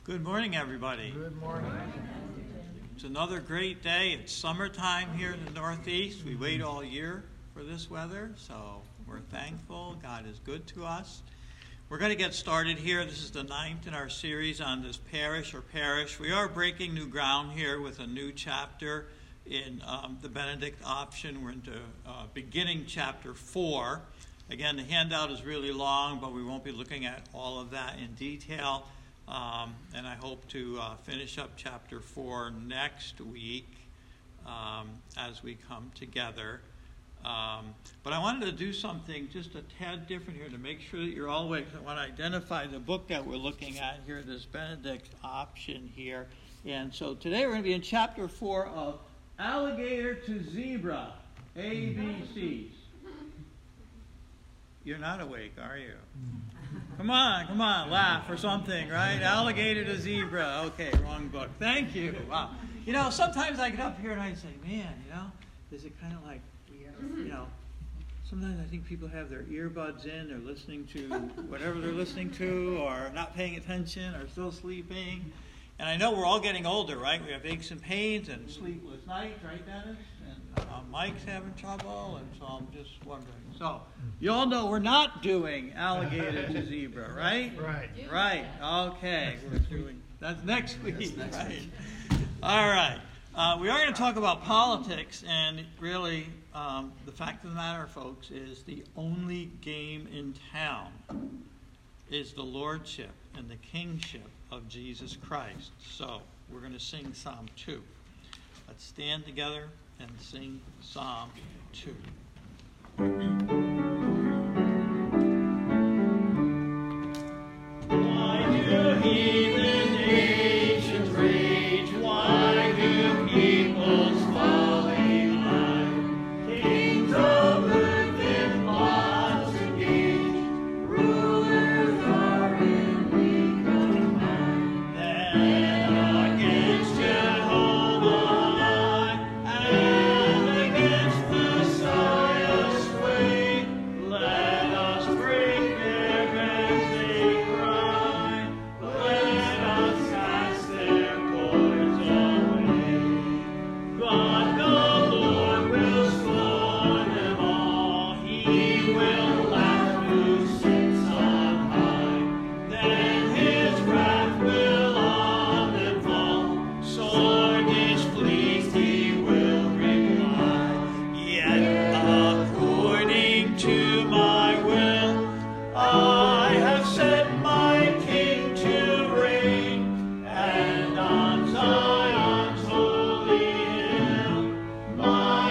Good morning, everybody. Good morning. It's another great day. It's summertime here in the Northeast. We wait all year for this weather, so we're thankful. God is good to us. We're going to get started here. This is the 9th in our series on this parish or parish. We are breaking new ground here with a new chapter in the Benedict option. We're into beginning chapter 4. Again, the handout is really long, but we won't be looking at all of that in detail. And I hope to finish up chapter 4 next week as we come together. But I wanted to do something just a tad different here to make sure that you're all awake. I want to identify the book that we're looking at here, this Benedict option here. And so today we're going to be in chapter 4 of Alligator to Zebra, ABCs. You're not awake, are you? Come on, laugh or something, right? Alligator to Zebra. Okay, wrong book. Thank you. Wow. You know, sometimes I get up here and I say, man, is it kind of like, sometimes I think people have their earbuds in, they're listening to whatever they're listening to, or not paying attention, or still sleeping. And I know we're all getting older, right? We have aches and pains and sleepless nights, right, Dennis? And Mike's having trouble, and so I'm just wondering. So, you all know we're not doing Alligator to Zebra, right? Right. Okay. We're doing that's next week, right? All right. We are going to talk about politics, and really, the fact of the matter, folks, is the only game in town is the lordship and the kingship of Jesus Christ. So, we're going to sing Psalm 2. Let's stand together and sing Psalm 2. Why do heathen nations rage? Why do peoples fall in line? Kings of earth and plots engage, rulers are in weak combined. Then against Jehovah lie, and against the Messiah sway. Let us break their bands, they cry. Let us cast their cords away. God the Lord will scorn them all. He will laugh who sits on high. Then his wrath will on them fall. Sword fleeced he will reply. Yet according to my will, I have set my king to reign, and on Zion's holy hill, my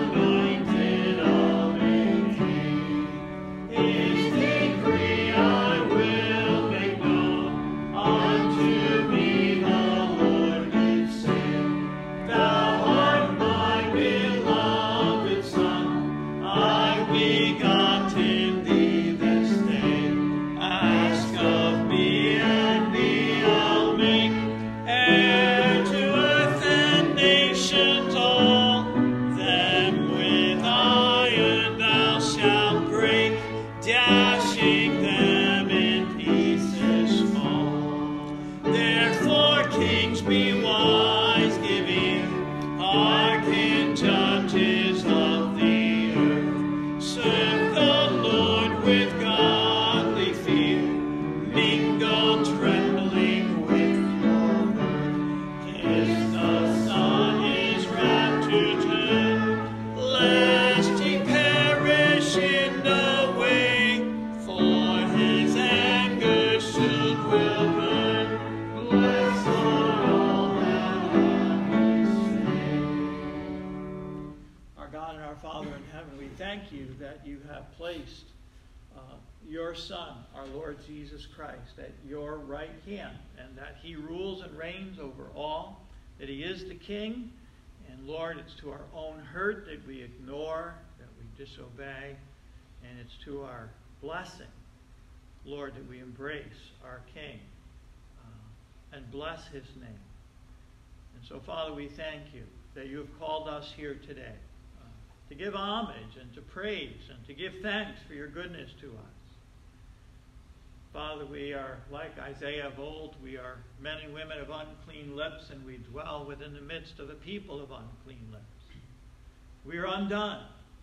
anointed I'll make king. His decree I will make known, unto me the Lord did say, Thou art my beloved Son, I've begotten thee this day. Ask of me, and thee I'll make heir to earth and nations all. Them with iron thou shalt break, dashing them in pieces small. Therefore, kings, be wise, give ear, hearken, judges of the earth. Serve the Lord with godly fear, mingle trembling with your mirth. Kiss the Son, his wrath to turn, lest he perish in the way, for his anger soon will burn. Blessed are all that love his name. Our God and our Father in heaven, we thank you that you have placed your Son, our Lord Jesus Christ, at your right hand, and that he rules and reigns over all, that he is the King. And Lord, it's to our own hurt that we ignore, that we disobey, and it's to our blessing, Lord, that we embrace our King and bless his name. And so, Father, we thank you that you have called us here today to give homage and to praise and to give thanks for your goodness to us. Father, we are like Isaiah of old. We are men and women of unclean lips, and we dwell within the midst of a people of unclean lips. We are undone,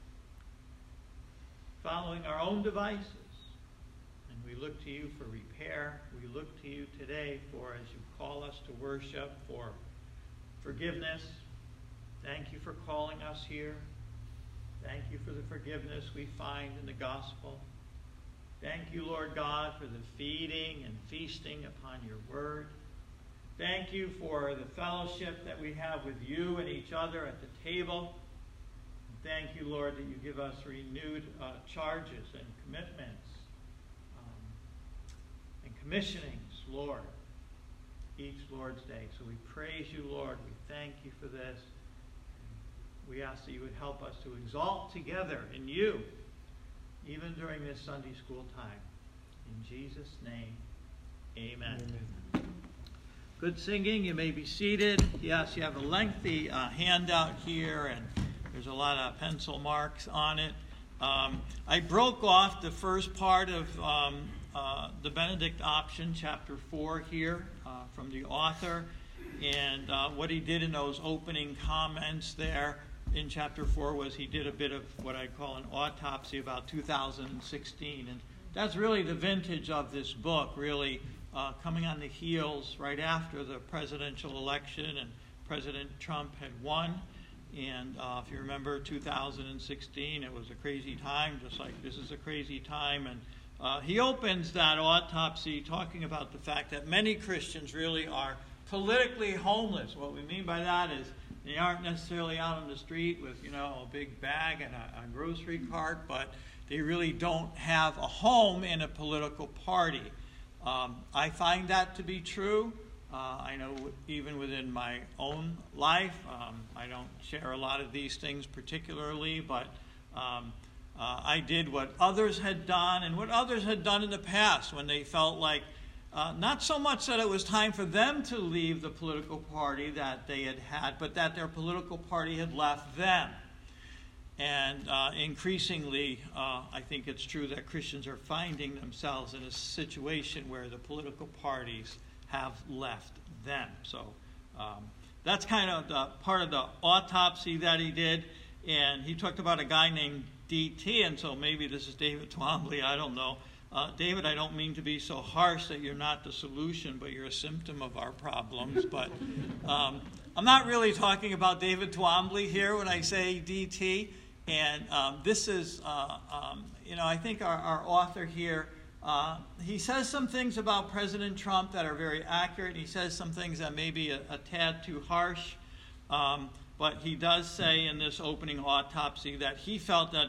following our own devices. And we look to you for repair. We look to you today for, as you call us to worship, for forgiveness. Thank you for calling us here. Thank you for the forgiveness we find in the gospel. Thank you, Lord God, for the feeding and feasting upon your word. Thank you for the fellowship that we have with you and each other at the table. And thank you, Lord, that you give us renewed charges and commitments and commissionings, Lord, each Lord's Day. So we praise you, Lord. We thank you for this. We ask that you would help us to exalt together in you, even during this Sunday school time. In Jesus' name, amen. Good singing. You may be seated. Yes, you have a lengthy handout here, and there's a lot of pencil marks on it. I broke off the first part of the Benedict option, chapter 4 here, from the author, and what he did in those opening comments there in chapter 4 was he did a bit of what I call an autopsy about 2016. And that's really the vintage of this book, really coming on the heels right after the presidential election, and President Trump had won. And if you remember 2016, it was a crazy time, just like this is a crazy time. And he opens that autopsy talking about the fact that many Christians really are politically homeless. What we mean by that is they aren't necessarily out on the street with, a big bag and a grocery cart, but they really don't have a home in a political party. I find that to be true. I know even within my own life, I don't share a lot of these things particularly, but I did what others had done and what others had done in the past when they felt like not so much that it was time for them to leave the political party that they had, but that their political party had left them. And increasingly, I think it's true that Christians are finding themselves in a situation where the political parties have left them. So that's kind of the part of the autopsy that he did. And he talked about a guy named D.T., and so maybe this is David Twombly, I don't know. David, I don't mean to be so harsh that you're not the solution, but you're a symptom of our problems. But I'm not really talking about David Twombly here when I say DT. And this is, I think our author here, he says some things about President Trump that are very accurate. He says some things that may be a tad too harsh. But he does say in this opening autopsy that he felt that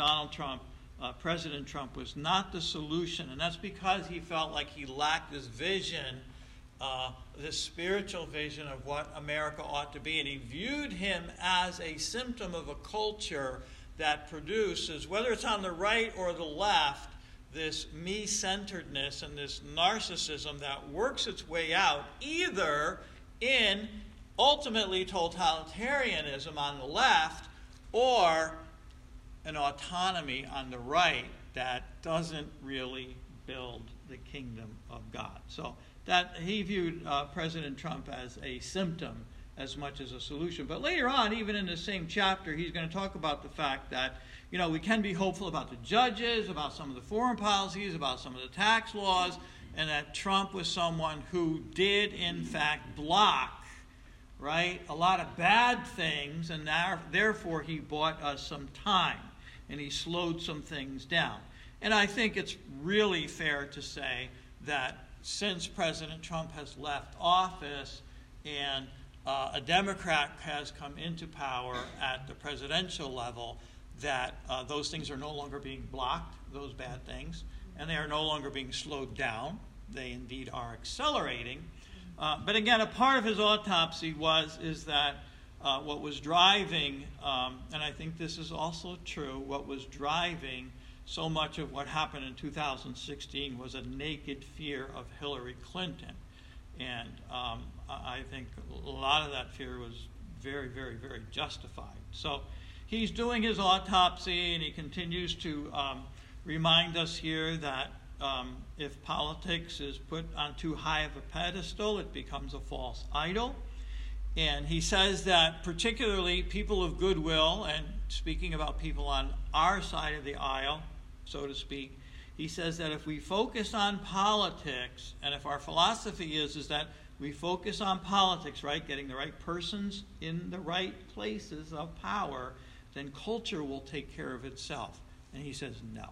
President Trump was not the solution, and that's because he felt like he lacked this vision, this spiritual vision of what America ought to be, and he viewed him as a symptom of a culture that produces, whether it's on the right or the left, this me-centeredness and this narcissism that works its way out either in ultimately totalitarianism on the left or an autonomy on the right that doesn't really build the kingdom of God. So that he viewed President Trump as a symptom as much as a solution. But later on, even in the same chapter, he's going to talk about the fact that, we can be hopeful about the judges, about some of the foreign policies, about some of the tax laws, and that Trump was someone who did, in fact, block, right, a lot of bad things, and therefore he bought us some time. And he slowed some things down. And I think it's really fair to say that since President Trump has left office and a Democrat has come into power at the presidential level, that those things are no longer being blocked, those bad things, and they are no longer being slowed down. They indeed are accelerating. But again, a part of his autopsy is that what was driving, and I think this is also true, what was driving so much of what happened in 2016 was a naked fear of Hillary Clinton. And I think a lot of that fear was very, very, very justified. So he's doing his autopsy, and he continues to remind us here that if politics is put on too high of a pedestal, it becomes a false idol. And he says that particularly people of goodwill, and speaking about people on our side of the aisle, so to speak, he says that if we focus on politics, and if our philosophy is that we focus on politics, right, getting the right persons in the right places of power, then culture will take care of itself. And he says no.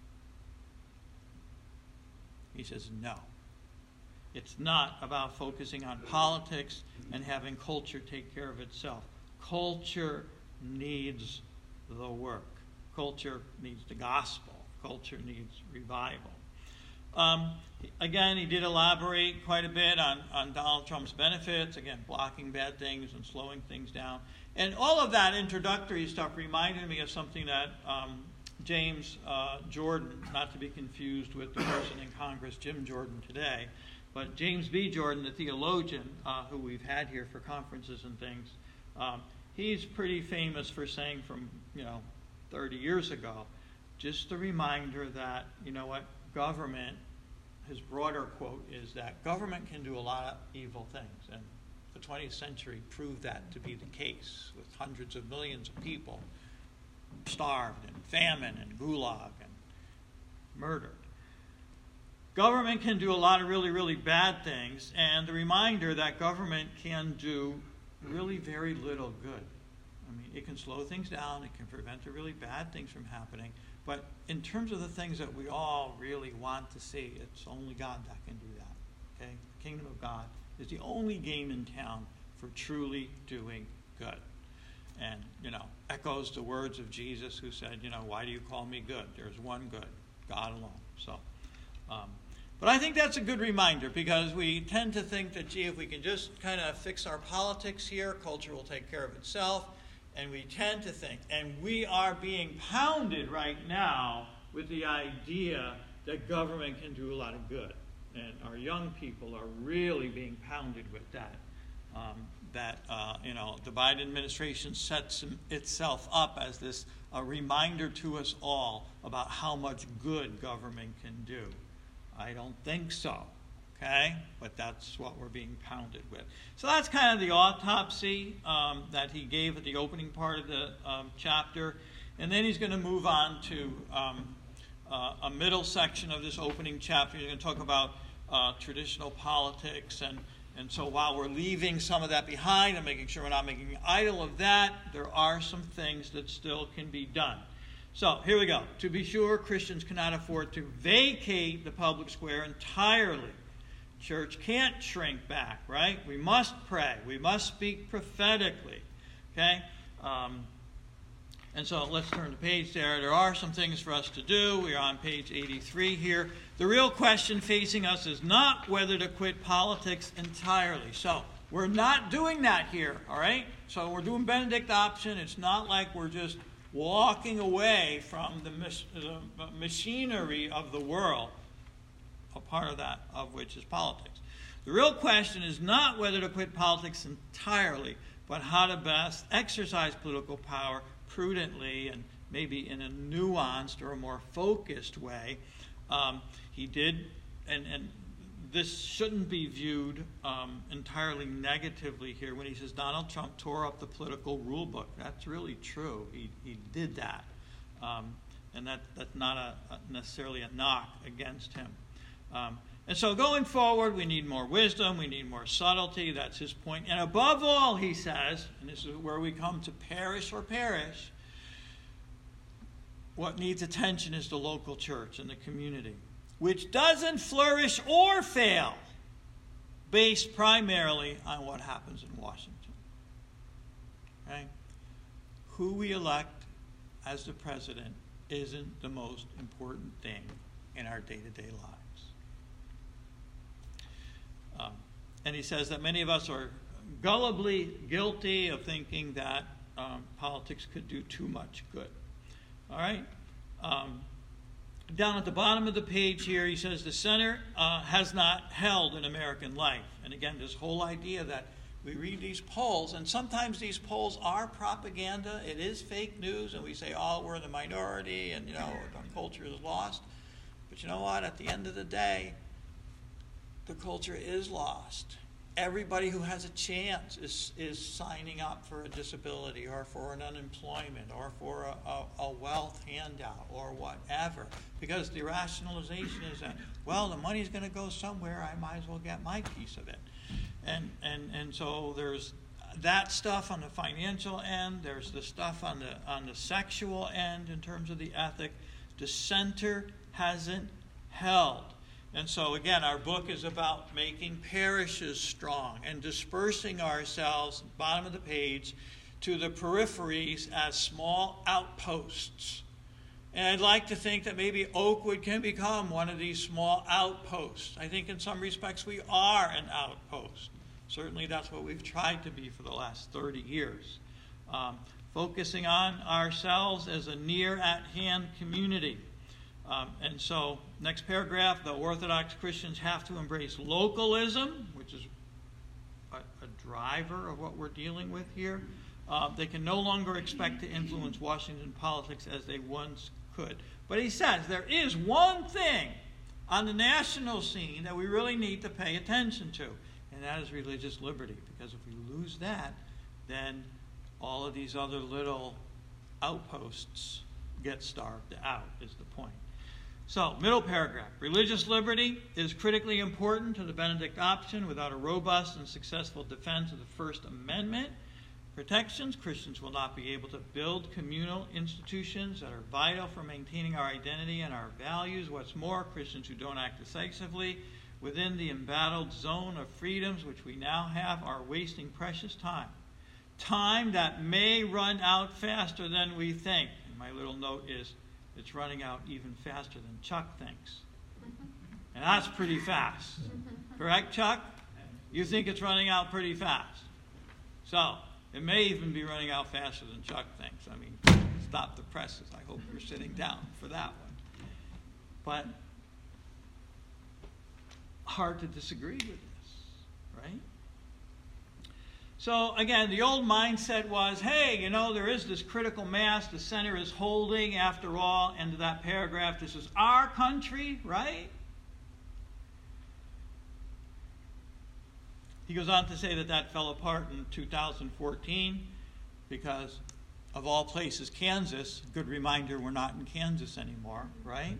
He says no. It's not about focusing on politics and having culture take care of itself. Culture needs the work. Culture needs the gospel. Culture needs revival. Again, he did elaborate quite a bit on Donald Trump's benefits, again, blocking bad things and slowing things down. And all of that introductory stuff reminded me of something that James Jordan, not to be confused with the person in Congress, Jim Jordan today, but James B. Jordan, the theologian who we've had here for conferences and things, he's pretty famous for saying from 30 years ago, just a reminder that, government, his broader quote is that government can do a lot of evil things. And the 20th century proved that to be the case, with hundreds of millions of people starved and famine and gulag and murdered. Government can do a lot of really, really bad things, and the reminder that government can do really very little good. I mean, it can slow things down, it can prevent the really bad things from happening, but in terms of the things that we all really want to see, it's only God that can do that. Okay? The kingdom of God is the only game in town for truly doing good. And, echoes the words of Jesus who said, why do you call me good? There's one good, God alone. So, but I think that's a good reminder, because we tend to think that, if we can just kind of fix our politics here, culture will take care of itself. And we tend to think, and we are being pounded right now with the idea that government can do a lot of good. And our young people are really being pounded with that. The Biden administration sets itself up as this reminder to us all about how much good government can do. I don't think so. Okay? But that's what we're being pounded with. So that's kind of the autopsy that he gave at the opening part of the chapter. And then he's going to move on to a middle section of this opening chapter. He's going to talk about traditional politics. And so while we're leaving some of that behind and making sure we're not making an idol of that, there are some things that still can be done. So here we go. To be sure, Christians cannot afford to vacate the public square entirely. Church can't shrink back, right? We must pray. We must speak prophetically, okay? And so let's turn the page there. There are some things for us to do. We are on page 83 here. The real question facing us is not whether to quit politics entirely. So we're not doing that here, all right? So we're doing Benedict option. It's not like we're just walking away from the machinery of the world, a part of that of which is politics. The real question is not whether to quit politics entirely, but how to best exercise political power prudently and maybe in a nuanced or a more focused way. He did, and this shouldn't be viewed entirely negatively here when he says Donald Trump tore up the political rule book. That's really true. He did that. And that's not necessarily a knock against him. And so going forward, we need more wisdom, we need more subtlety, that's his point. And above all, he says, and this is where we come to perish or perish, what needs attention is the local church and the community, which doesn't flourish or fail based primarily on what happens in Washington. Okay? Who we elect as the president isn't the most important thing in our day-to-day lives. And he says that many of us are gullibly guilty of thinking that politics could do too much good. All right? Down at the bottom of the page here, he says the center has not held in American life. And again, this whole idea that we read these polls, and sometimes these polls are propaganda. It is fake news, and we say, oh, we're the minority, and, our culture is lost. But you know what? At the end of the day, the culture is lost. Everybody who has a chance is signing up for a disability or for an unemployment or for a wealth handout or whatever. Because the rationalization is that, well, the money's going to go somewhere, I might as well get my piece of it. And so there's that stuff on the financial end, there's the stuff on the sexual end in terms of the ethic. The center hasn't held. And so, again, our book is about making parishes strong and dispersing ourselves, bottom of the page, to the peripheries as small outposts. And I'd like to think that maybe Oakwood can become one of these small outposts. I think in some respects we are an outpost. Certainly that's what we've tried to be for the last 30 years. Focusing on ourselves as a near-at-hand community. And so, next paragraph, the Orthodox Christians have to embrace localism, which is a driver of what we're dealing with here. They can no longer expect to influence Washington politics as they once could. But he says there is one thing on the national scene that we really need to pay attention to, and that is religious liberty. Because if we lose that, then all of these other little outposts get starved out, is the point. So, middle paragraph. Religious liberty is critically important to the Benedict option. Without a robust and successful defense of the First Amendment protections, Christians will not be able to build communal institutions that are vital for maintaining our identity and our values. What's more, Christians who don't act decisively within the embattled zone of freedoms which we now have are wasting precious time. Time that may run out faster than we think. And my little note is, it's running out even faster than Chuck thinks. And that's pretty fast. Correct, Chuck? You think it's running out pretty fast. So, it may even be running out faster than Chuck thinks. I mean, stop the presses. I hope you're sitting down for that one. But, hard to disagree with this, right? So, again, the old mindset was, hey, you know, there is this critical mass the center is holding, after all, end of that paragraph. This is our country, right? He goes on to say that fell apart in 2014 because, of all places, Kansas. Good reminder, we're not in Kansas anymore, right?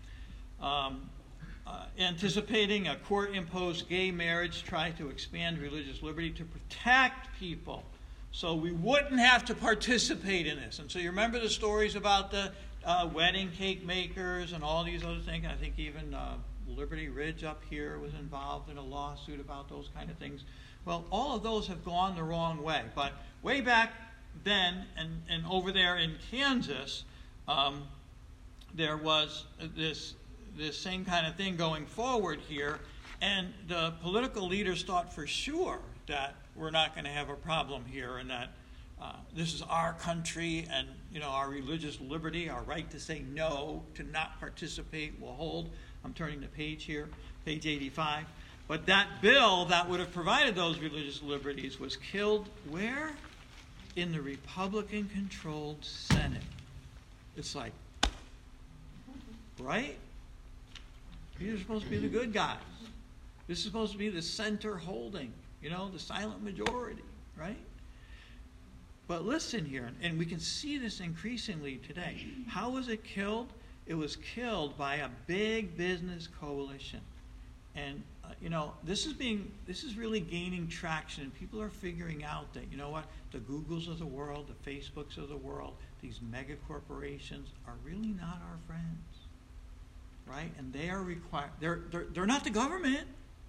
Anticipating a court-imposed gay marriage, tried to expand religious liberty to protect people so we wouldn't have to participate in this. And so you remember the stories about the wedding cake makers and all these other things. I think even Liberty Ridge up here was involved in a lawsuit about those kind of things. Well, all of those have gone the wrong way. But way back then and over there in Kansas, there was this same kind of thing going forward here, and the political leaders thought for sure that we're not going to have a problem here, and that this is our country, and our religious liberty, our right to say no, to not participate, will hold. I'm turning the page here, page 85. But that bill that would have provided those religious liberties was killed where? In the Republican-controlled Senate. It's like, right? These are supposed to be the good guys. This is supposed to be the center holding, the silent majority, right? But listen here, and we can see this increasingly today. How was it killed? It was killed by a big business coalition. And, this is really gaining traction, and people are figuring out that, the Googles of the world, the Facebooks of the world, these mega corporations are really not our friends. Right? And they are required, they're not the government,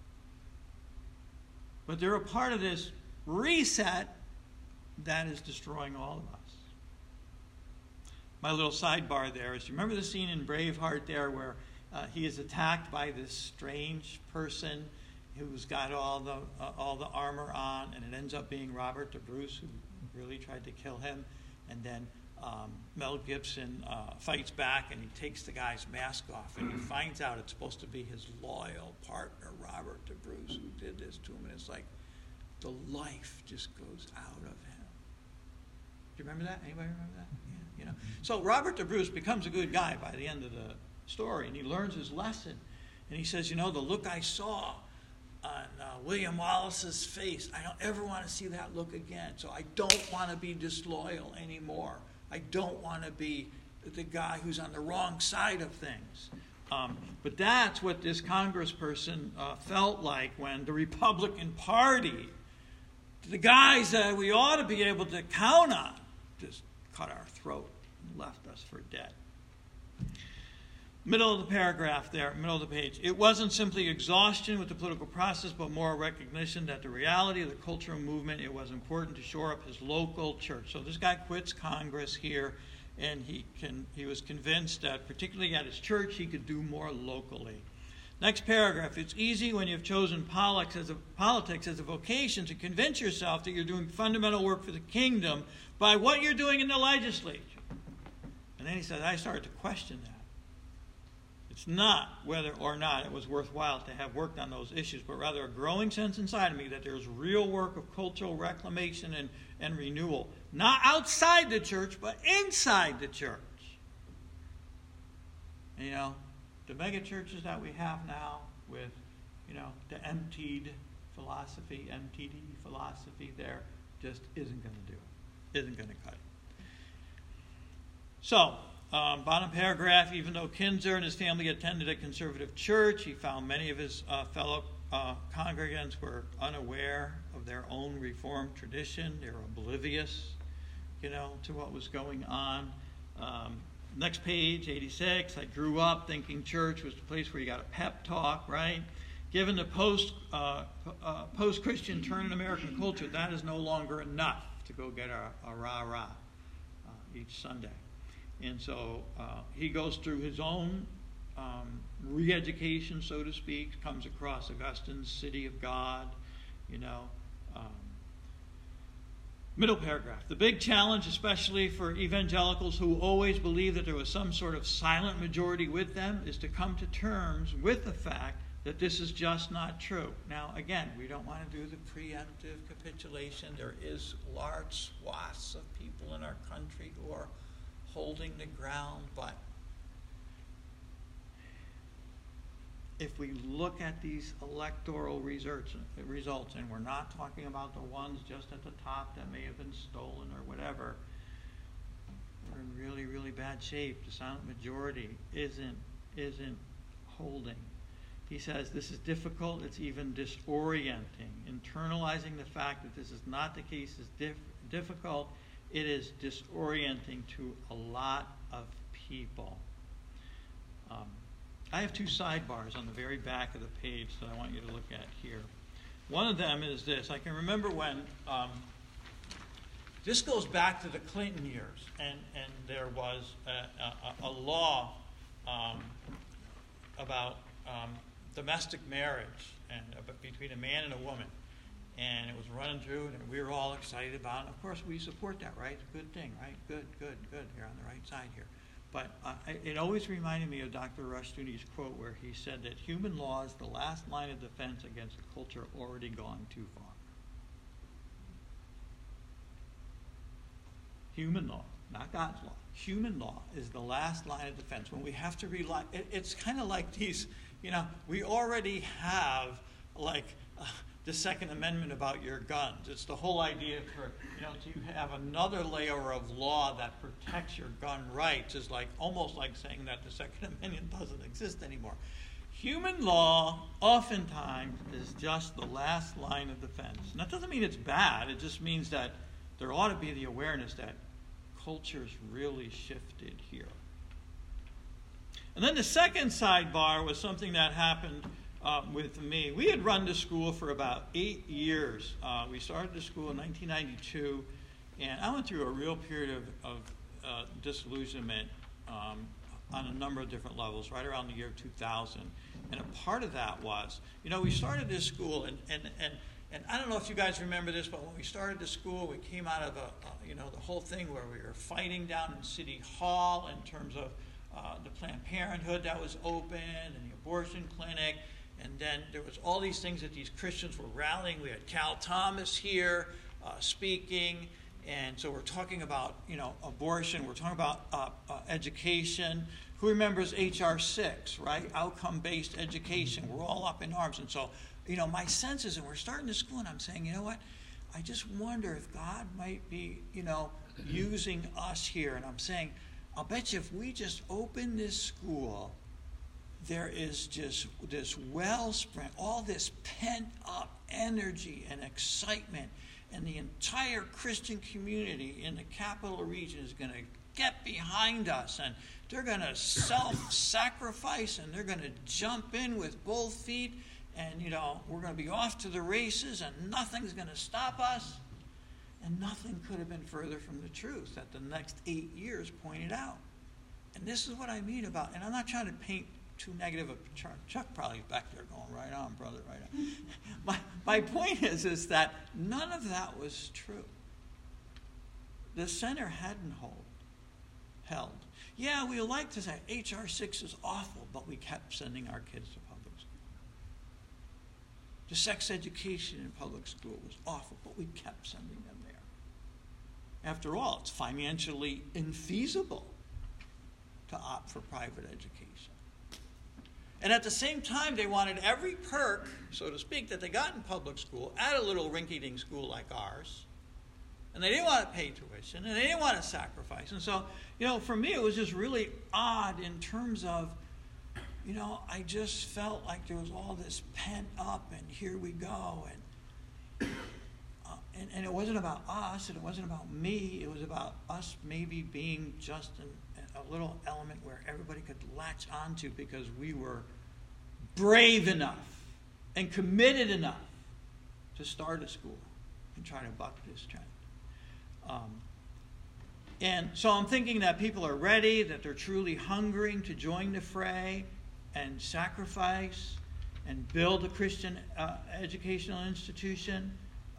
but they're a part of this reset that is destroying all of us. My little sidebar there is, you remember the scene in Braveheart there where he is attacked by this strange person who's got all the armor on, and it ends up being Robert the Bruce, who really tried to kill him, and then Mel Gibson fights back, and he takes the guy's mask off, and he finds out it's supposed to be his loyal partner, Robert the Bruce, who did this to him, and it's like the life just goes out of him. Do you remember that? Anybody remember that? Yeah, So Robert the Bruce becomes a good guy by the end of story, and he learns his lesson. And he says, the look I saw on William Wallace's face, I don't ever want to see that look again. So I don't want to be disloyal anymore. I don't want to be the guy who's on the wrong side of things. But that's what this congressperson felt like when the Republican Party, the guys that we ought to be able to count on, just cut our throat and left us for dead. Middle of the paragraph there, middle of the page. It wasn't simply exhaustion with the political process, but more recognition that the reality of the cultural movement, it was important to shore up his local church. So this guy quits Congress here, and he was convinced that particularly at his church, he could do more locally. Next paragraph. It's easy when you've chosen politics as a vocation to convince yourself that you're doing fundamental work for the kingdom by what you're doing in the legislature. And then he said, I started to question that. It's not whether or not it was worthwhile to have worked on those issues, but rather a growing sense inside of me that there's real work of cultural reclamation and renewal, not outside the church, but inside the church. And, the mega churches that we have now with, the MTD philosophy there just isn't going to do it. Isn't going to cut it. So, bottom paragraph, even though Kinzer and his family attended a conservative church, he found many of his fellow congregants were unaware of their own Reformed tradition. They were oblivious, to what was going on. Next page, 86, I grew up thinking church was the place where you got a pep talk, right? Given the post-Christian turn in American culture, that is no longer enough to go get a rah-rah each Sunday. And so he goes through his own re-education, so to speak, comes across Augustine's City of God, Middle paragraph. The big challenge, especially for evangelicals who always believe that there was some sort of silent majority with them, is to come to terms with the fact that this is just not true. Now, again, we don't want to do the preemptive capitulation. There is large swaths of people in our country who are holding the ground, but if we look at these electoral results, and we're not talking about the ones just at the top that may have been stolen or whatever, we're in really, really bad shape. The silent majority isn't holding. He says this is difficult, it's even disorienting. Internalizing the fact that this is not the case is difficult. It is disorienting to a lot of people. I have two sidebars on the very back of the page that I want you to look at here. One of them is this. I can remember when, this goes back to the Clinton years, and there was a law about domestic marriage and between a man and a woman. And it was running through, and we were all excited about it. Of course, we support that, right? It's a good thing, right? Good. You're on the right side here. But it always reminded me of Dr. Rushdoony's quote where he said that human law is the last line of defense against a culture already gone too far. Human law, not God's law. Human law is the last line of defense. When we have to rely, it's kind of like these, we already have the Second Amendment about your guns. It's the whole idea for, to have another layer of law that protects your gun rights is almost like saying that the Second Amendment doesn't exist anymore. Human law oftentimes is just the last line of defense. And that doesn't mean it's bad. It just means that there ought to be the awareness that culture's really shifted here. And then the second sidebar was something that happened with me. We had run the school for about 8 years. We started the school in 1992, and I went through a real period of disillusionment on a number of different levels, right around the year 2000. And a part of that was, we started this school, and I don't know if you guys remember this, but when we started the school, we came out of the whole thing where we were fighting down in City Hall in terms of the Planned Parenthood that was open and the abortion clinic. And then there was all these things that these Christians were rallying. We had Cal Thomas here speaking, And so we're talking about, abortion. We're talking about education. Who remembers H.R. 6, right? Outcome-based education. We're all up in arms. And so, my sense is, and we're starting this school, and I'm saying, you know what? I just wonder if God might be, using us here. And I'm saying, I'll bet you if we just open this school, there is just this wellspring, all this pent-up energy and excitement, and the entire Christian community in the capital region is going to get behind us, and they're going to self-sacrifice, and they're going to jump in with both feet, and, we're going to be off to the races, and nothing's going to stop us. And nothing could have been further from the truth that the next 8 years pointed out. And this is what I mean about, and I'm not trying to paint too negative a picture. Chuck probably back there going, right on, brother, right on. My point is that none of that was true. The center hadn't held. Yeah, we like to say H.R. 6 is awful, but we kept sending our kids to public school. The sex education in public school was awful, but we kept sending them there. After all, it's financially infeasible to opt for private education. And at the same time, they wanted every perk, so to speak, that they got in public school at a little rinky-dink school like ours. And they didn't want to pay tuition, and they didn't want to sacrifice. And so, for me, it was just really odd in terms of, I just felt like there was all this pent up, and here we go. And it wasn't about us, and it wasn't about me. It was about us maybe being just a little element where everybody could latch onto because we were brave enough and committed enough to start a school and try to buck this trend. And so I'm thinking that people are ready, that they're truly hungering to join the fray and sacrifice and build a Christian educational institution.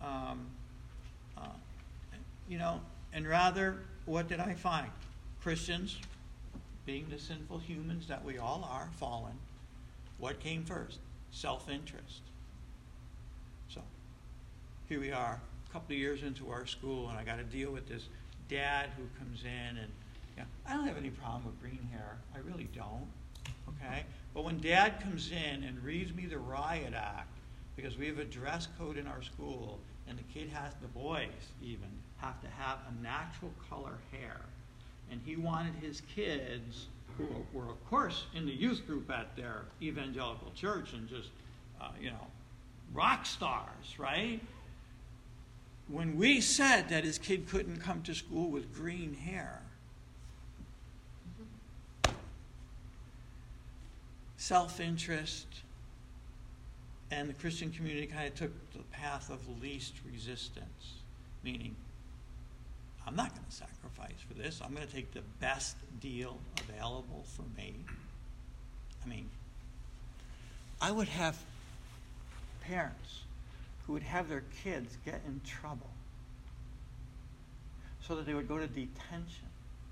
And rather, what did I find? Christians, being the sinful humans that we all are, fallen, what came first? Self-interest. So, here we are, a couple of years into our school, and I got to deal with this dad who comes in, and I don't have any problem with green hair. I really don't, okay? But when dad comes in and reads me the riot act, because we have a dress code in our school, and the boys even, have to have a natural color hair. And he wanted his kids, who were, of course, in the youth group at their evangelical church and just, rock stars, right? When we said that his kid couldn't come to school with green hair, self-interest and the Christian community kind of took the path of least resistance, meaning, I'm not going to sacrifice for this. I'm going to take the best deal available for me. I would have parents who would have their kids get in trouble so that they would go to detention,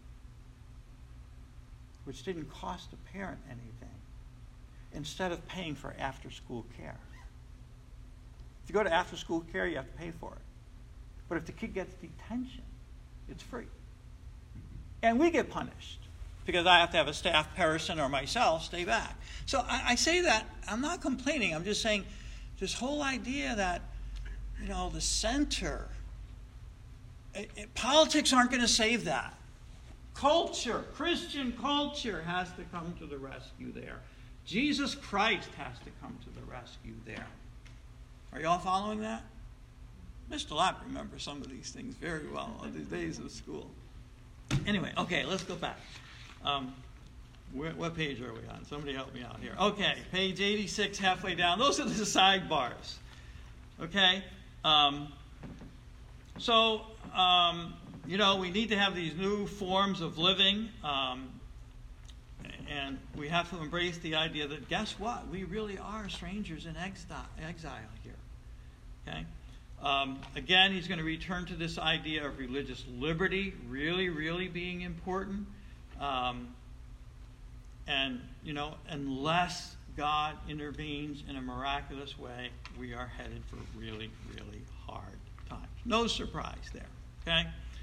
which didn't cost the parent anything, instead of paying for after-school care. If you go to after-school care, you have to pay for it. But if the kid gets detention, it's free. And we get punished because I have to have a staff person or myself stay back. So I say that, I'm not complaining. I'm just saying this whole idea that, the center, politics aren't going to save that. Culture, Christian culture has to come to the rescue there. Jesus Christ has to come to the rescue there. Are you all following that? Mr. Lapp remembers some of these things very well on these days of school. Anyway, okay, let's go back. What page are we on? Somebody help me out here. Okay, page 86, halfway down. Those are the sidebars. Okay? We need to have these new forms of living. And we have to embrace the idea that, guess what? We really are strangers in exile here. Okay? Again, he's going to return to this idea of religious liberty really, really being important. Unless God intervenes in a miraculous way, we are headed for really, really hard times. No surprise there. Okay?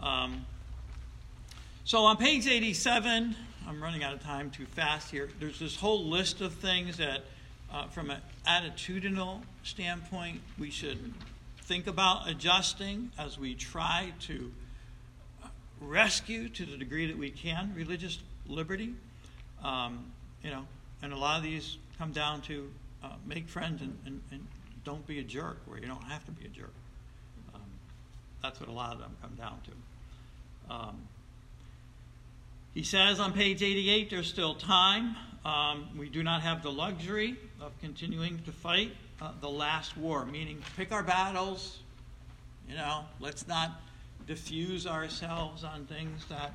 So on page 87, I'm running out of time too fast here. There's this whole list of things that, from an attitudinal standpoint, we should think about adjusting as we try to rescue, to the degree that we can, religious liberty. And a lot of these come down to make friends and don't be a jerk, where you don't have to be a jerk. That's what a lot of them come down to. He says on page 88, there's still time. We do not have the luxury of continuing to fight the last war, meaning pick our battles. Let's not diffuse ourselves on things that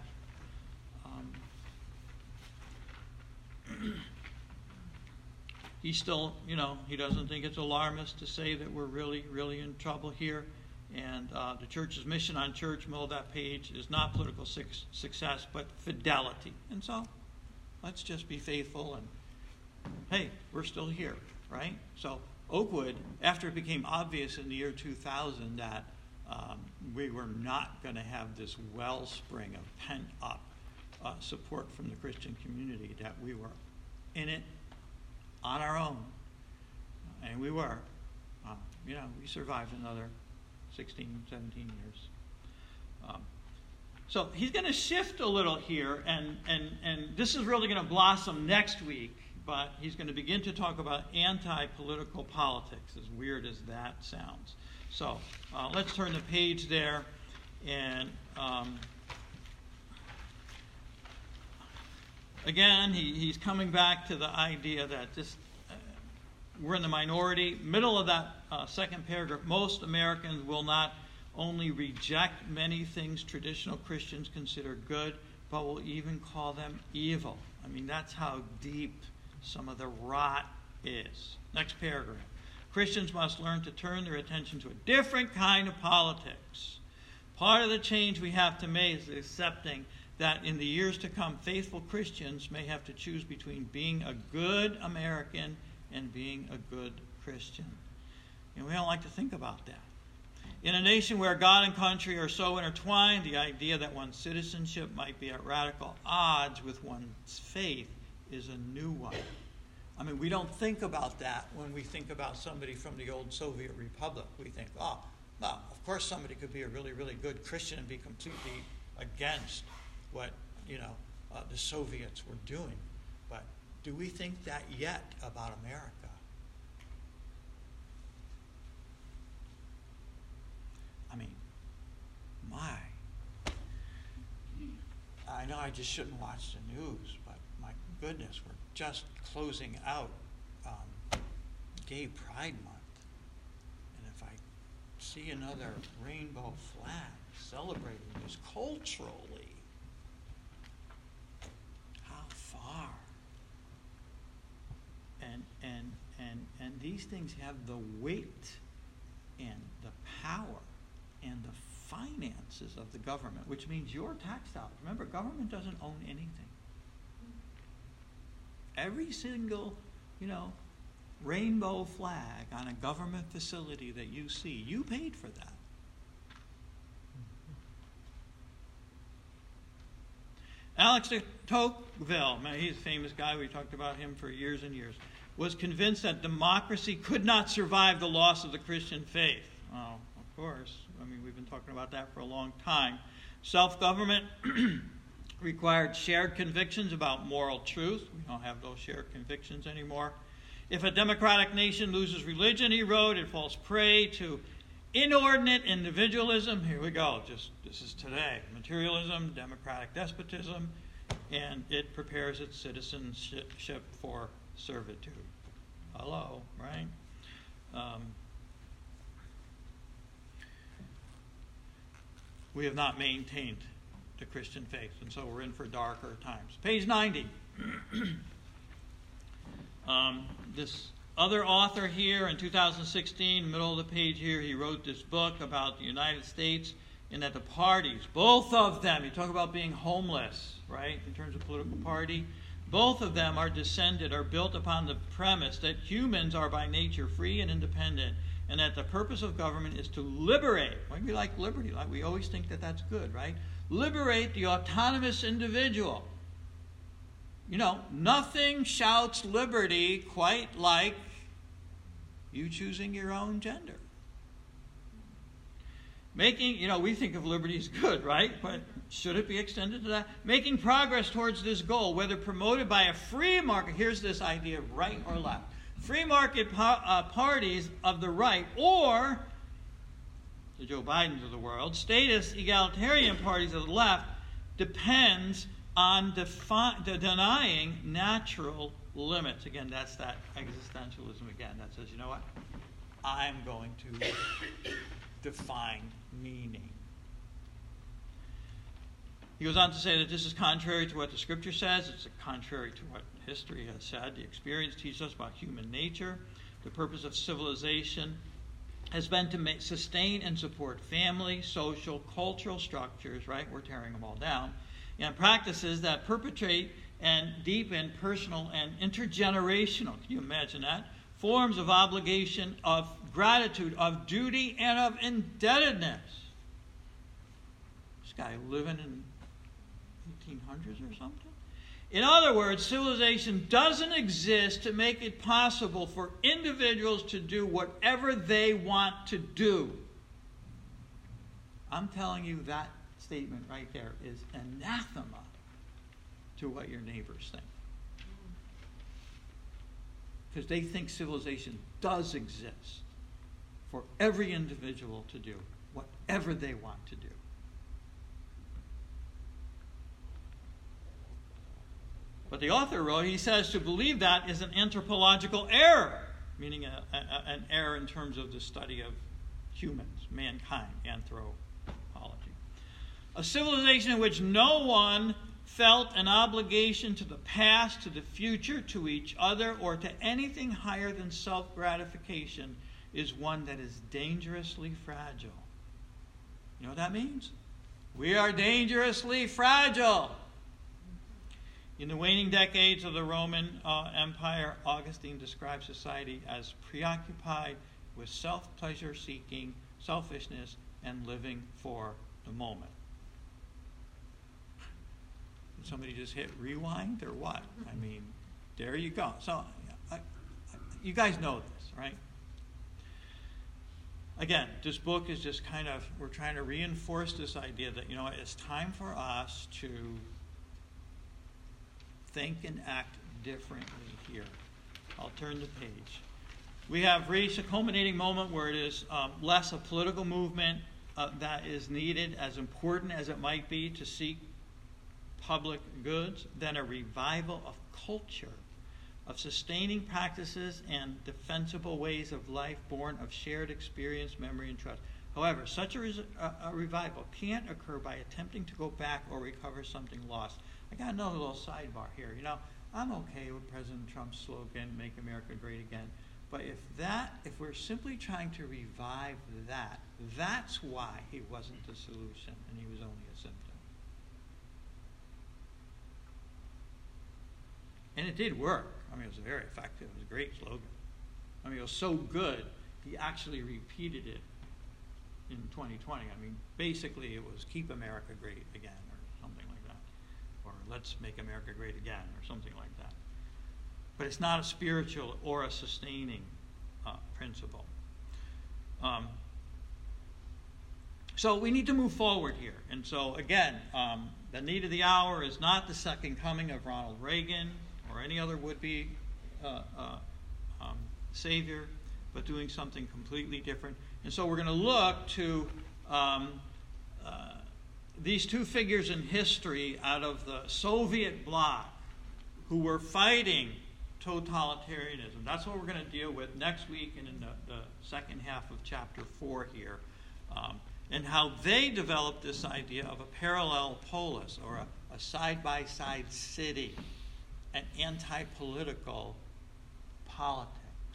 he still, he doesn't think it's alarmist to say that we're really, really in trouble here. And the church's mission on church, middle of that page, is not political success, but fidelity. And so, let's just be faithful. And hey, we're still here, right? So Oakwood, after it became obvious in the year 2000 that we were not going to have this wellspring of pent-up support from the Christian community, that we were in it on our own, and we were, we survived another 16, 17 years. So he's going to shift a little here, and this is really going to blossom next week, but he's going to begin to talk about anti-political politics, as weird as that sounds. So let's turn the page there, and again, he's coming back to the idea that we're in the minority. Middle of that second paragraph, most Americans will not only reject many things traditional Christians consider good, but will even call them evil. I mean, that's how deep some of the rot is. Next paragraph. Christians must learn to turn their attention to a different kind of politics. Part of the change we have to make is accepting that in the years to come, faithful Christians may have to choose between being a good American and being a good Christian. And we don't like to think about that. In a nation where God and country are so intertwined, the idea that one's citizenship might be at radical odds with one's faith is a new one. I mean, we don't think about that when we think about somebody from the old Soviet Republic. We think, well, of course somebody could be a really, really good Christian and be completely against what, the Soviets were doing. But do we think that yet about America? I mean, I know I just shouldn't watch the news, but my goodness, we're just closing out Gay Pride Month. And if I see another rainbow flag celebrating this culturally, how far? And these things have the weight and the power and the finances of the government, which means your tax dollars. Remember, government doesn't own anything. Every single, rainbow flag on a government facility that you see, you paid for that. Alex de Tocqueville, he's a famous guy, we talked about him for years and years, was convinced that democracy could not survive the loss of the Christian faith. Well, of course. I mean, we've been talking about that for a long time. Self-government required shared convictions about moral truth. We don't have those shared convictions anymore. If a democratic nation loses religion, he wrote, it falls prey to inordinate individualism. Here we go. This is today. Materialism, democratic despotism, and it prepares its citizenship for servitude. Hello, right? We have not maintained the Christian faith, and so we're in for darker times. Page 90. This other author here in 2016, middle of the page here, he wrote this book about the United States and that the parties, both of them, you talk about being homeless, right, in terms of political party, Both of them are built upon the premise that humans are by nature free and independent, and that the purpose of government is to liberate. We like liberty, like we always think that that's good, right? Liberate the autonomous individual. You know, nothing shouts liberty quite like you choosing your own gender. Making, we think of liberty as good, right? But should it be extended to that? Making progress towards this goal, whether promoted by a free market, here's this idea of right or left. Free market parties of the right, or the Joe Bidens of the world, statist egalitarian parties of the left, depends on denying natural limits. Again, that's that existentialism again that says, you know what? I'm going to define meaning. He goes on to say that this is contrary to what the Scripture says. It's contrary to what history has said. The experience teaches us about human nature. The purpose of civilization has been to sustain and support family, social, cultural structures, right? We're tearing them all down. And practices that perpetuate and deepen personal and intergenerational, can you imagine that? Forms of obligation, of gratitude, of duty, and of indebtedness. This guy living in 1800s or something? In other words, civilization doesn't exist to make it possible for individuals to do whatever they want to do. I'm telling you that statement right there is anathema to what your neighbors think. Because they think civilization does exist for every individual to do whatever they want to do. But the author wrote, he says, to believe that is an anthropological error, meaning an error in terms of the study of humans, mankind, anthropology. A civilization in which no one felt an obligation to the past, to the future, to each other, or to anything higher than self-gratification is one that is dangerously fragile. You know what that means? We are dangerously fragile. In the waning decades of the Roman Empire, Augustine describes society as preoccupied with self-pleasure seeking, selfishness, and living for the moment. Did somebody just hit rewind or what? I mean, there you go. So, you guys know this, right? Again, this book is just we're trying to reinforce this idea that, it's time for us to think and act differently here. I'll turn the page. We have reached a culminating moment where it is less a political movement that is needed, as important as it might be to seek public goods, than a revival of culture, of sustaining practices and defensible ways of life born of shared experience, memory, and trust. However, such a revival can't occur by attempting to go back or recover something lost. I got another little sidebar here. I'm okay with President Trump's slogan, "Make America Great Again." But if we're simply trying to revive that, that's why he wasn't the solution and he was only a symptom. And it did work. It was very effective. It was a great slogan. It was so good, he actually repeated it in 2020. Basically it was "Keep America Great Again" or something like that. Or "Let's make America great again" or something like that. But it's not a spiritual or a sustaining principle. So we need to move forward here. And so again, the need of the hour is not the second coming of Ronald Reagan or any other would-be savior, but doing something completely different. And so we're going to look to these two figures in history out of the Soviet bloc who were fighting totalitarianism. That's what we're going to deal with next week and in the second half of chapter 4 here. And how they developed this idea of a parallel polis, or a side-by-side city, an anti-political politics.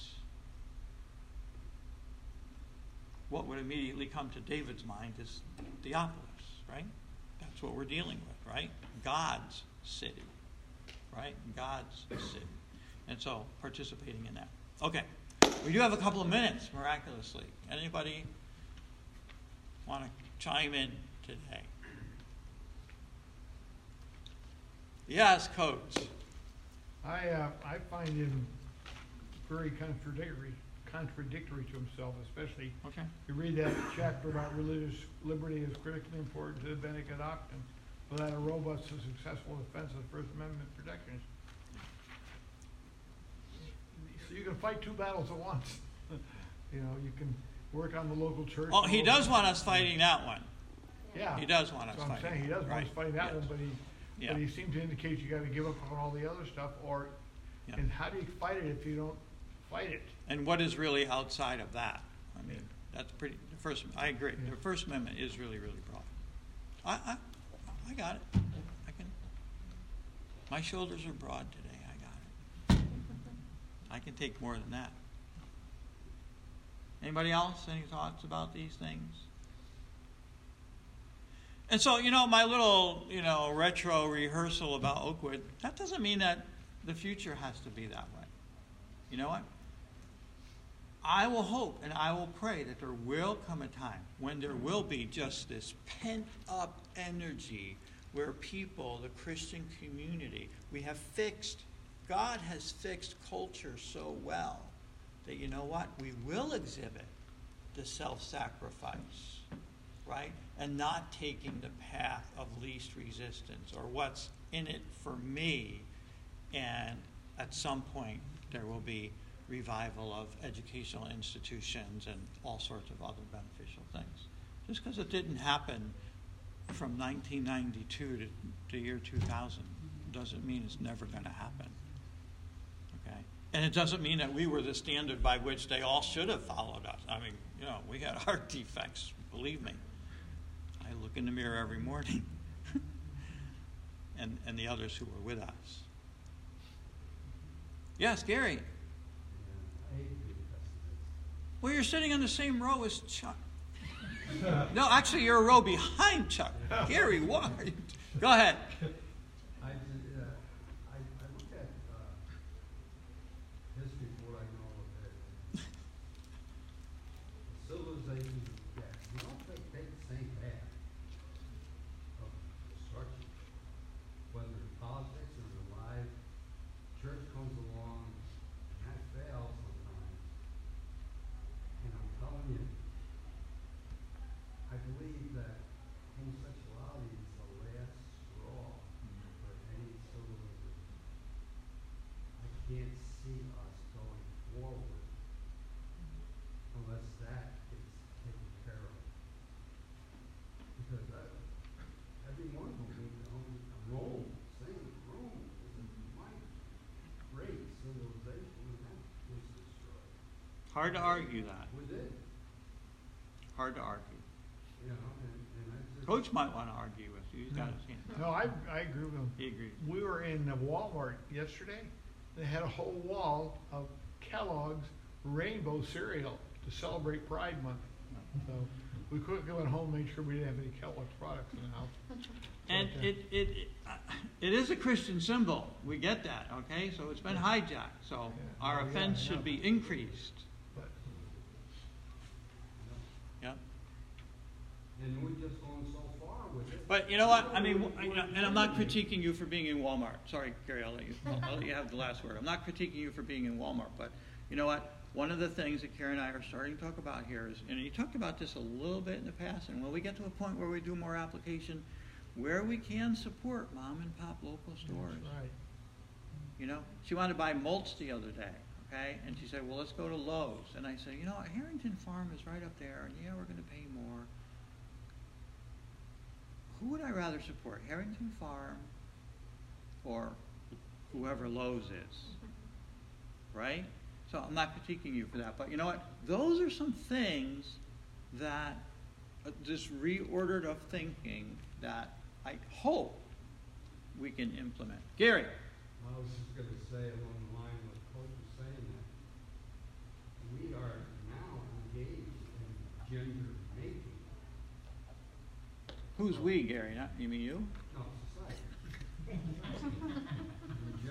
What would immediately come to David's mind is Theopolis, right? That's what we're dealing with, right? God's city. right? God's city. And so participating in that. Okay. We do have a couple of minutes, miraculously. Anybody want to chime in today? Yes, Coach. I find him very contradictory to himself, especially Okay. you read that chapter about religious liberty is critically important to the Benedict doctrine without a robust and successful defense of First Amendment protections. So you can fight two battles at once. You can work on the local church. Oh, he does want us fighting that one. Yeah. He does want us That's what I'm fighting. saying. He does want us fighting that Yes. one, but he seemed to indicate you got to give up on all the other stuff. Yeah. And how do you fight it if you don't fight it? And what is really outside of that? I mean, that's pretty. I agree. Yeah. The First Amendment is really, really broad. I got it. My shoulders are broad today. I got it. I can take more than that. Anybody else? Any thoughts about these things? And so, my little, retro rehearsal about Oakwood, that doesn't mean that the future has to be that way. You know what? I will hope and I will pray that there will come a time when there will be just this pent-up energy where people, the Christian community, God has fixed culture so well that, you know what? We will exhibit the self-sacrifice, right? And not taking the path of least resistance or what's in it for me. And at some point, there will be revival of educational institutions and all sorts of other beneficial things. Just because it didn't happen from 1992 to the year 2000 doesn't mean it's never going to happen. Okay? And it doesn't mean that we were the standard by which they all should have followed us. I mean, we had our defects, believe me. I look in the mirror every morning. and the others who were with us. Yes, Gary. Well, you're sitting on the same row as Chuck. No, actually, you're a row behind Chuck. Gary, why? Go ahead. I look at history for what I know of it. Civilization, we don't take the same path of destruction, whether in politics or in life. Church comes along, and that fails sometimes. And I'm telling you, I believe that homosexuality is the last straw for any civilization. I can't see us going forward unless that is taken care of. Because every one of them, Rome is a mighty great civilization, and that was destroyed. Hard to argue that. We did. Hard to argue. And I just... Coach might want to argue with you. He's got his hand. No, I agree with him. He agrees. We were in Walmart yesterday. They had a whole wall of Kellogg's rainbow cereal to celebrate Pride Month. So we quickly went home and made sure we didn't have any Kellogg's products in the house. And it is a Christian symbol. We get that, okay? So it's been hijacked. So our offense should be increased. But Yeah. And we're just going so far with it. But you know what? I mean, and I'm not critiquing you for being in Walmart. Sorry, Gary, I'll let you have the last word. I'm not critiquing you for being in Walmart. But you know what? One of the things that Karen and I are starting to talk about here is, and you talked about this a little bit in the past, and when we get to a point where we do more application, where we can support mom and pop local stores. that's right. She wanted to buy mulch the other day, okay? And she said, well, let's go to Lowe's. And I said, Harrington Farm is right up there, and yeah, we're going to pay more. Who would I rather support, Harrington Farm or whoever Lowe's is, right? So I'm not critiquing you for that, but you know what? Those are some things that this reordered of thinking that I hope we can implement. Gary. I was just going to say along the line what Coach was saying, that we are now engaged in gender making. Who's we, Gary? You mean you? No, society.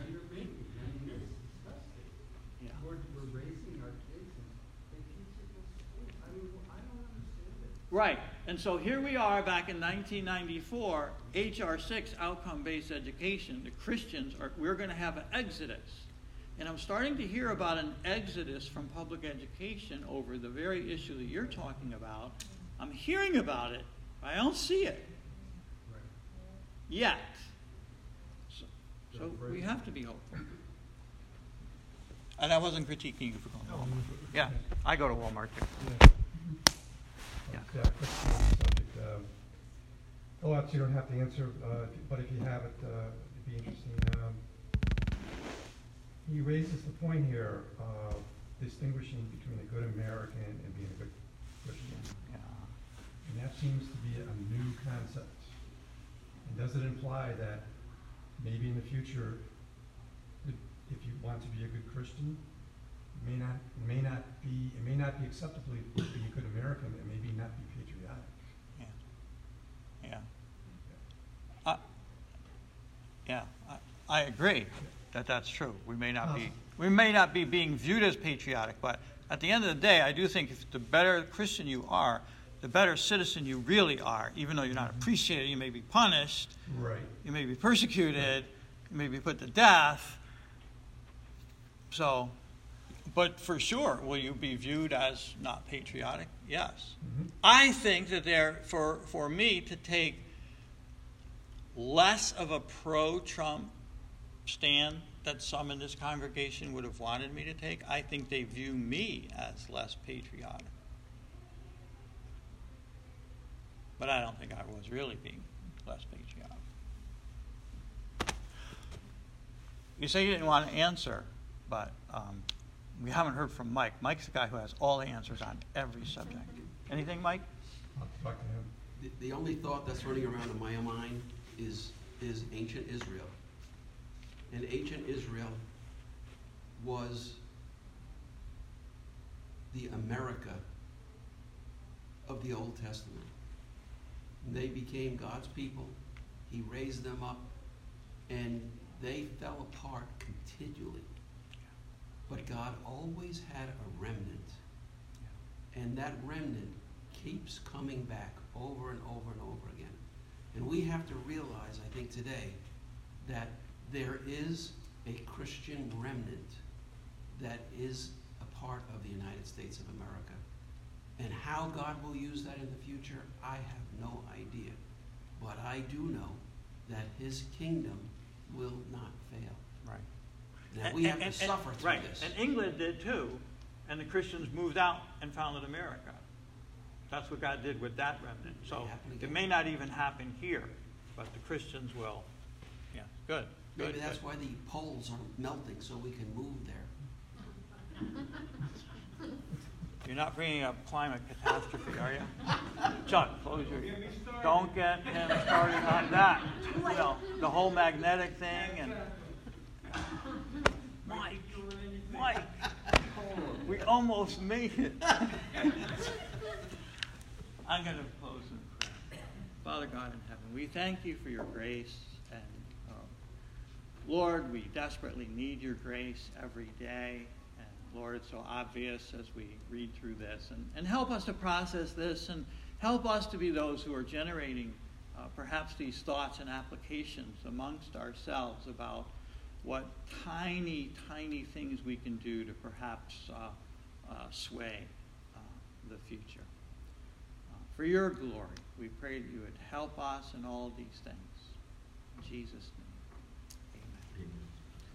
Right. And so here we are back in 1994, H.R. 6, outcome-based education. The Christians, we're going to have an exodus. And I'm starting to hear about an exodus from public education over the very issue that you're talking about. I'm hearing about it, but I don't see it yet. So we have to be hopeful. And I wasn't critiquing you for going to Walmart. Yeah, I go to Walmart too. Yeah, quick subject. Lots you don't have to answer, but if you have it, it'd be interesting. He raises the point here of distinguishing between a good American and being a good Christian. Yeah. And that seems to be a new concept. And does it imply that maybe in the future, if you want to be a good Christian, it may not be acceptable to be a good American, and maybe not be patriotic. I agree that that's true. We may not be being viewed as patriotic, but at the end of the day, I do think if the better Christian you are, the better citizen you really are. Even though you're not appreciated, you may be punished, Right. you may be persecuted, you may be put to death. So, but for sure, will you be viewed as not patriotic? Yes. Mm-hmm. I think that for me to take less of a pro-Trump stand that some in this congregation would have wanted me to take, I think they view me as less patriotic. But I don't think I was really being less patriotic. You say you didn't want to answer, but we haven't heard from Mike. Mike's the guy who has all the answers on every subject. Anything, Mike? I'll talk to him. The only thought that's running around in my mind is ancient Israel. And ancient Israel was the America of the Old Testament. They became God's people. He raised them up, and they fell apart continually. But God always had a remnant. And that remnant keeps coming back over and over and over again. And we have to realize, I think today, that there is a Christian remnant that is a part of the United States of America. And how God will use that in the future, I have no idea. But I do know that his kingdom will not fail. Right. Now we have to suffer through this. And England did too, and the Christians moved out and founded America. That's what God did with that remnant. So it may not even happen here, but the Christians will. Yeah, good. Maybe that's why the poles are melting, so we can move there. You're not bringing up climate catastrophe, are you? Chuck, close your ears. Don't get him started on that. You know, the whole magnetic thing and... Mike, we almost made it. I'm going to close in prayer. Father God in heaven, we thank you for your grace. And Lord, we desperately need your grace every day. And Lord, it's so obvious as we read through this. And help us to process this, and help us to be those who are generating perhaps these thoughts and applications amongst ourselves about what tiny, tiny things we can do to perhaps sway the future. For your glory, we pray that you would help us in all of these things. In Jesus' name.